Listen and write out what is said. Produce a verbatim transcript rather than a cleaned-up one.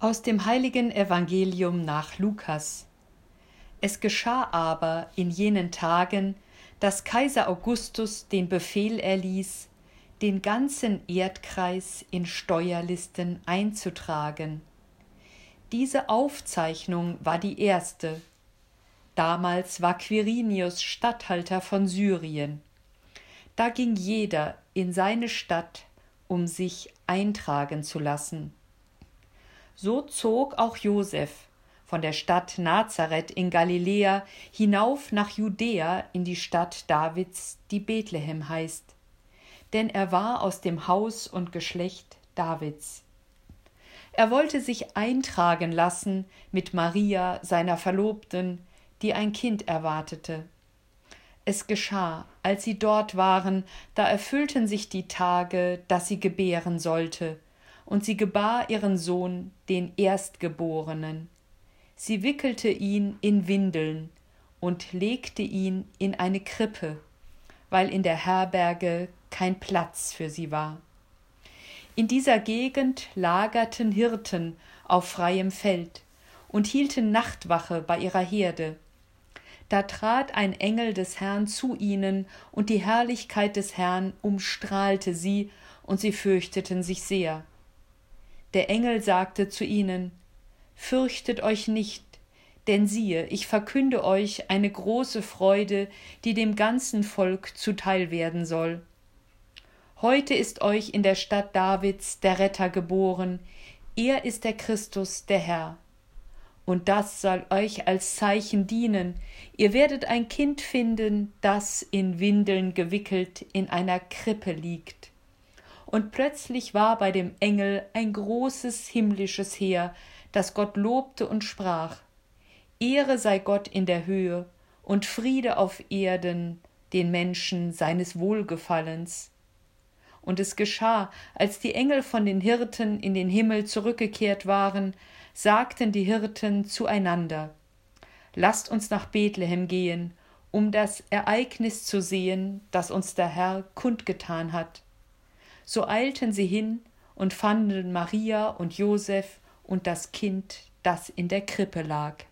Aus dem heiligen Evangelium nach Lukas. Es geschah aber in jenen Tagen, dass Kaiser Augustus den Befehl erließ, den ganzen Erdkreis in Steuerlisten einzutragen. Diese Aufzeichnung war die erste. Damals war Quirinius Statthalter von Syrien. Da ging jeder in seine Stadt, um sich eintragen zu lassen. So zog auch Josef von der Stadt Nazareth in Galiläa hinauf nach Judäa in die Stadt Davids, die Bethlehem heißt, denn er war aus dem Haus und Geschlecht Davids. Er wollte sich eintragen lassen mit Maria, seiner Verlobten, die ein Kind erwartete. Es geschah, als sie dort waren, da erfüllten sich die Tage, dass sie gebären sollte, und sie gebar ihren Sohn, den Erstgeborenen. Sie wickelte ihn in Windeln und legte ihn in eine Krippe, weil in der Herberge kein Platz für sie war. In dieser Gegend lagerten Hirten auf freiem Feld und hielten Nachtwache bei ihrer Herde. Da trat ein Engel des Herrn zu ihnen, und die Herrlichkeit des Herrn umstrahlte sie, und sie fürchteten sich sehr. Der Engel sagte zu ihnen: Fürchtet euch nicht, denn siehe, ich verkünde euch eine große Freude, die dem ganzen Volk zuteil werden soll. Heute ist euch in der Stadt Davids der Retter geboren, er ist der Christus, der Herr. Und das soll euch als Zeichen dienen, ihr werdet ein Kind finden, das in Windeln gewickelt in einer Krippe liegt. Und plötzlich war bei dem Engel ein großes himmlisches Heer, das Gott lobte und sprach: Ehre sei Gott in der Höhe und Friede auf Erden den Menschen seines Wohlgefallens. Und es geschah, als die Engel von den Hirten in den Himmel zurückgekehrt waren, sagten die Hirten zueinander: Lasst uns nach Bethlehem gehen, um das Ereignis zu sehen, das uns der Herr kundgetan hat. So eilten sie hin und fanden Maria und Josef und das Kind, das in der Krippe lag.